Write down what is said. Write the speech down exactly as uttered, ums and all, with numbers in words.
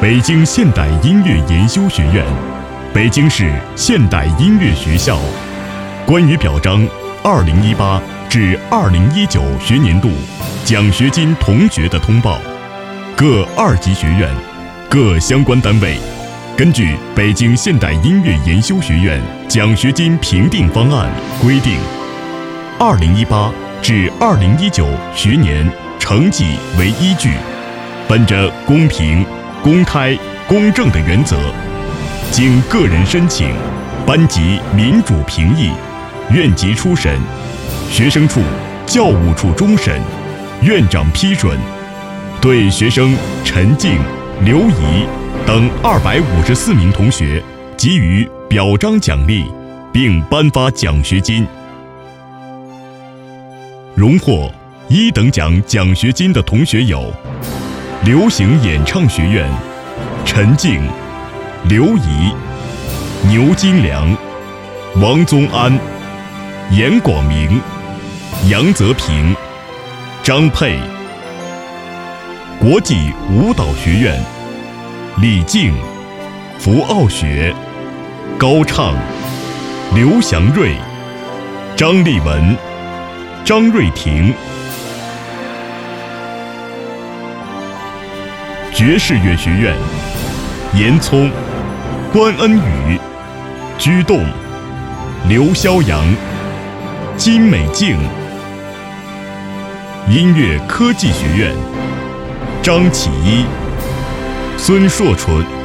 北京现代音乐研修学院，北京市现代音乐学校关于表彰二零一八至二零一九学年度奖学金同学的通报。各二级学院、各相关单位根据北京现代音乐研修学院奖学金评定方案规定，二零一八至二零一九学年成绩为依据，本着公平、公开、公正的原则，经个人申请、班级民主评议、院级初审、学生处、教务处终审、院长批准，对学生陈静、刘怡等二百五十四名同学给予表彰奖励，并颁发奖学金。荣获一等奖奖学金的同学有：流行演唱学院陈静、刘怡、牛金良、王宗安、严广明、杨泽平、张佩；国际舞蹈学院李静、福奥学、高畅、刘祥瑞、张立文、张瑞婷；爵士乐学院严聪、关恩宇、居栋、刘肖阳、金美静；音乐科技学院张启一、孙硕纯。